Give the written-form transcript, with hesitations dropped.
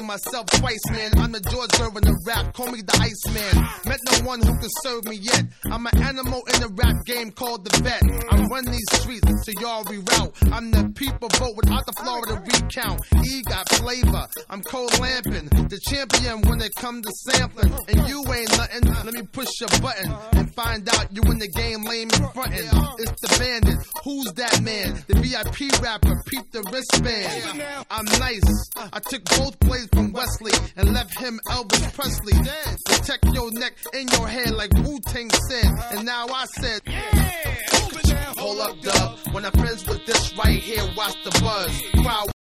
myself twice, man. I'm the George Gervin of rap, call me the Iceman. Met no one who could serve me yet. I'm an animal in the rap game called the vet. I run these streets, so y'all reroute. I'm the people vote without the Florida recount. E got flavor, I'm Cole Lampin, the champion when it come to sampling. And you ain't nothing, let me push your button and find out you in the game lame in frontin'. It's the bandit, who's that man? The VIP rapper, peep the wristband. I'm nice, I took both plays from Wesley and left him Elvis Presley. Protect your neck and your head like Wu-Tang said. And now I said, hold up, dub. When I'm friends with this right here, watch the buzz. Crowd